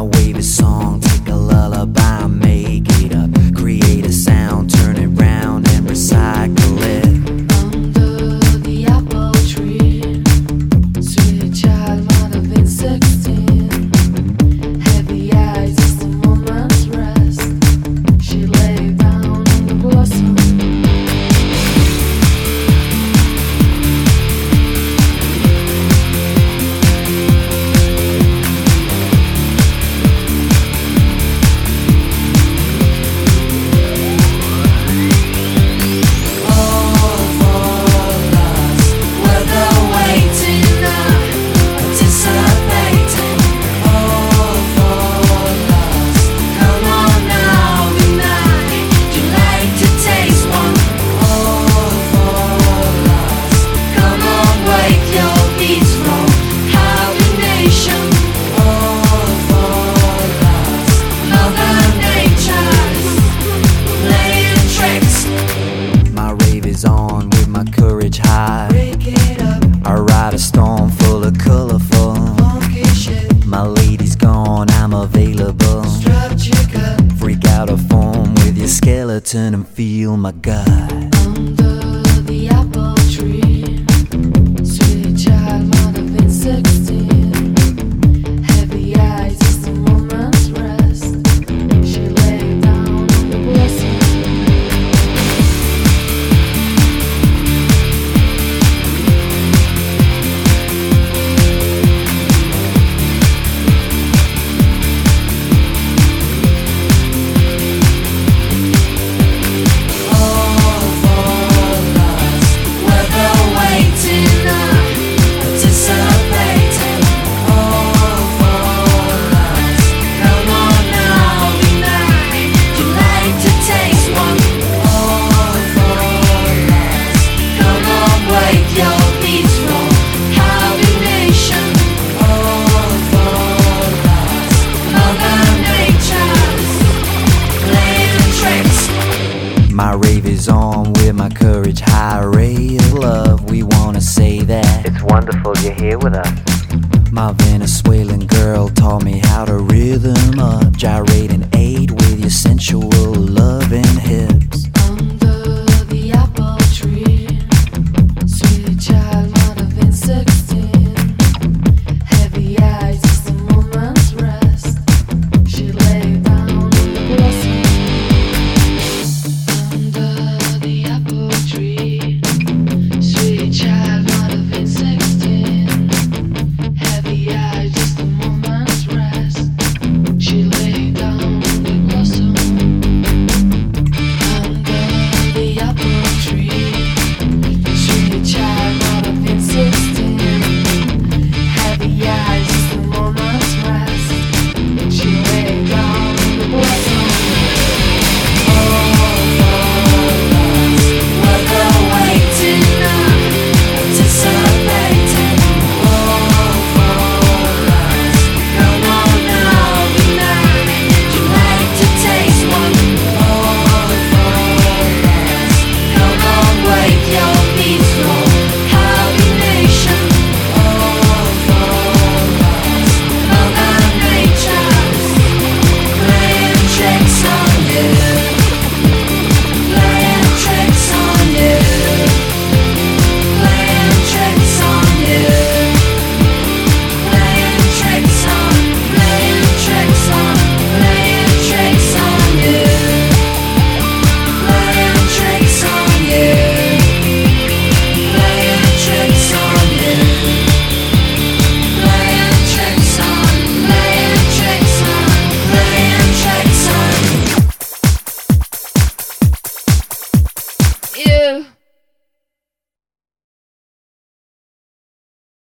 wave a song, take a lullaby, make it up, create a sound, turn it round and recycle it. Under the apple tree, sweet child might have been 16. Heavy eyes as the moment's rest. She lay down on the blossom. On with my courage high, Break it up, I ride a storm full of colorful. funky shit. My lady's gone, I'm available. Strap chicken. Freak out a form with your skeleton and feel my gut. Under the apple tree, sweet child might have been 16. Heavy eyes as the moment's rest. She lay down on the blossom. My rave is on with my courage high, ray of love. We wanna say that It's wonderful you're here with us. my Venezuelan girl taught me how to rhythm up, gyrate and aid with your sensual love.